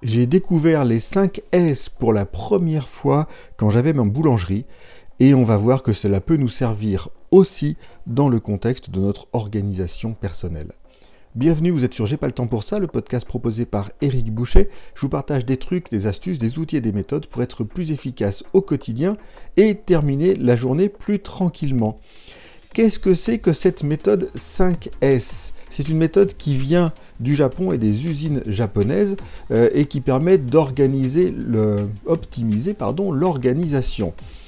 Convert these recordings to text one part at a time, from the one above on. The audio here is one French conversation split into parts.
J'ai découvert les 5 S pour la première fois quand j'avais ma boulangerie et on va voir que cela peut nous servir aussi dans le contexte de notre organisation personnelle. Bienvenue, vous êtes sur J'ai pas le temps pour ça, le podcast proposé par Éric Boucher. Je vous partage des trucs, des astuces, des outils et des méthodes pour être plus efficace au quotidien et terminer la journée plus tranquillement. Qu'est-ce que c'est que cette méthode 5S ? C'est une méthode qui vient du Japon et des usines japonaises et qui permet d'optimiser l'organisation.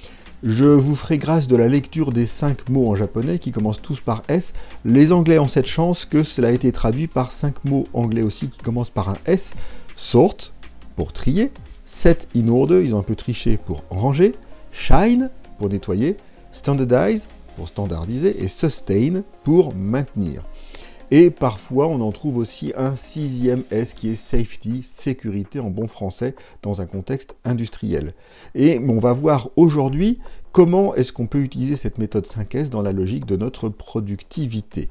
Je vous ferai grâce de la lecture des 5 mots en japonais qui commencent tous par S. Les Anglais ont cette chance que cela a été traduit par 5 mots anglais aussi qui commencent par un S. Sort, pour trier. Set in order, ils ont un peu triché pour ranger. Shine, pour nettoyer. Standardize, pour standardiser. Et sustain, pour maintenir. Et parfois, on en trouve aussi un 6e S qui est safety, sécurité en bon français, dans un contexte industriel. Et on va voir aujourd'hui comment est-ce qu'on peut utiliser cette méthode 5S dans la logique de notre productivité.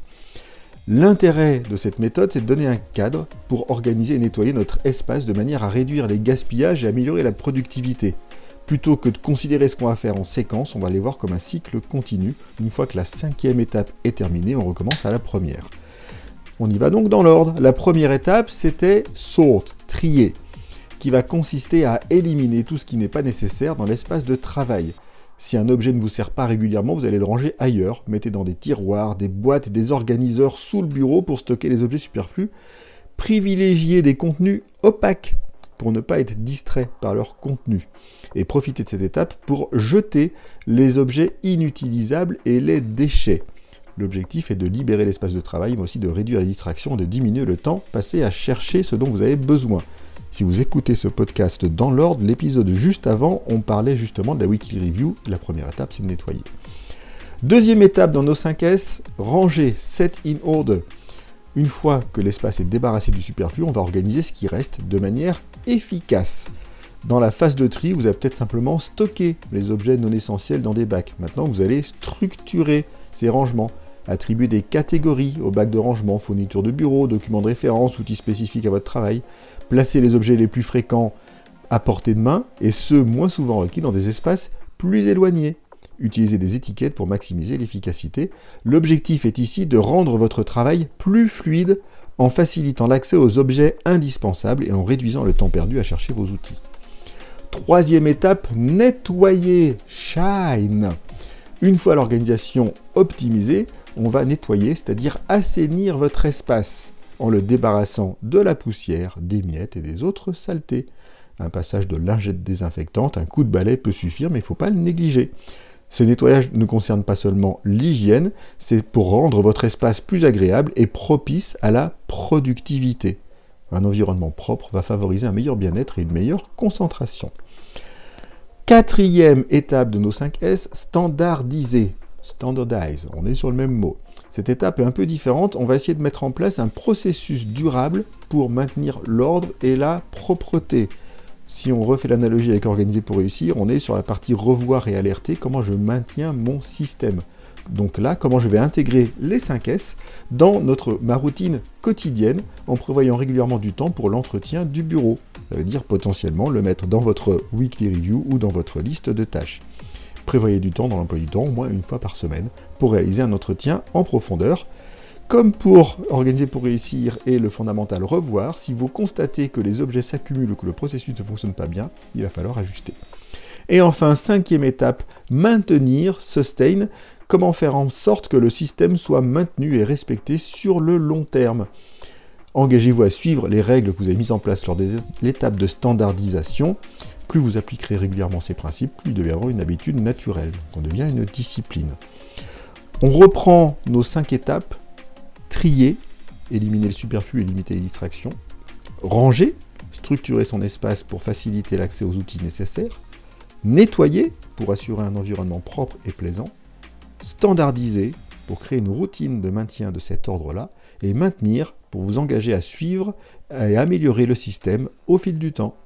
L'intérêt de cette méthode, c'est de donner un cadre pour organiser et nettoyer notre espace de manière à réduire les gaspillages et améliorer la productivité. Plutôt que de considérer ce qu'on va faire en séquence, on va les voir comme un cycle continu. Une fois que la 5e étape est terminée, on recommence à la première. On y va donc dans l'ordre. La première étape, c'était sort, trier, qui va consister à éliminer tout ce qui n'est pas nécessaire dans l'espace de travail. Si un objet ne vous sert pas régulièrement, vous allez le ranger ailleurs. Mettez dans des tiroirs, des boîtes, des organiseurs sous le bureau pour stocker les objets superflus. Privilégiez des contenus opaques pour ne pas être distrait par leur contenu. Et profitez de cette étape pour jeter les objets inutilisables et les déchets. L'objectif est de libérer l'espace de travail, mais aussi de réduire les distractions et de diminuer le temps passé à chercher ce dont vous avez besoin. Si vous écoutez ce podcast dans l'ordre, l'épisode juste avant, on parlait justement de la weekly review. La première étape, c'est de nettoyer. Deuxième étape dans nos 5S, ranger, set in order. Une fois que l'espace est débarrassé du superflu, on va organiser ce qui reste de manière efficace. Dans la phase de tri, vous avez peut-être simplement stocké les objets non essentiels dans des bacs. Maintenant, vous allez structurer ces rangements. Attribuer des catégories aux bacs de rangement, fourniture de bureau, documents de référence, outils spécifiques à votre travail. Placez les objets les plus fréquents à portée de main et ceux moins souvent requis dans des espaces plus éloignés. Utilisez des étiquettes pour maximiser l'efficacité. L'objectif est ici de rendre votre travail plus fluide en facilitant l'accès aux objets indispensables et en réduisant le temps perdu à chercher vos outils. Troisième étape, nettoyer, shine. Une fois l'organisation optimisée, on va nettoyer, c'est-à-dire assainir votre espace en le débarrassant de la poussière, des miettes et des autres saletés. Un passage de lingette désinfectante, un coup de balai peut suffire, mais il ne faut pas le négliger. Ce nettoyage ne concerne pas seulement l'hygiène, c'est pour rendre votre espace plus agréable et propice à la productivité. Un environnement propre va favoriser un meilleur bien-être et une meilleure concentration. Quatrième étape de nos 5S, standardiser. Standardize, on est sur le même mot. Cette étape est un peu différente, on va essayer de mettre en place un processus durable pour maintenir l'ordre et la propreté. Si on refait l'analogie avec Organiser pour réussir, on est sur la partie revoir et alerter, comment je maintiens mon système. Donc là, comment je vais intégrer les 5S dans ma routine quotidienne en prévoyant régulièrement du temps pour l'entretien du bureau. Ça veut dire potentiellement le mettre dans votre weekly review ou dans votre liste de tâches. Prévoyez du temps dans l'emploi du temps, au moins une fois par semaine, pour réaliser un entretien en profondeur. Comme pour Organiser pour réussir et le fondamental revoir, si vous constatez que les objets s'accumulent ou que le processus ne fonctionne pas bien, il va falloir ajuster. Et enfin, 5e étape, maintenir, sustain. Comment faire en sorte que le système soit maintenu et respecté sur le long terme. Engagez-vous à suivre les règles que vous avez mises en place lors de l'étape de standardisation. Plus vous appliquerez régulièrement ces principes, plus ils deviendront une habitude naturelle. On devient une discipline. On reprend nos 5 étapes. Trier, éliminer le superflu et limiter les distractions. Ranger, structurer son espace pour faciliter l'accès aux outils nécessaires. Nettoyer, pour assurer un environnement propre et plaisant. Standardiser, pour créer une routine de maintien de cet ordre-là. Et maintenir, pour vous engager à suivre et améliorer le système au fil du temps.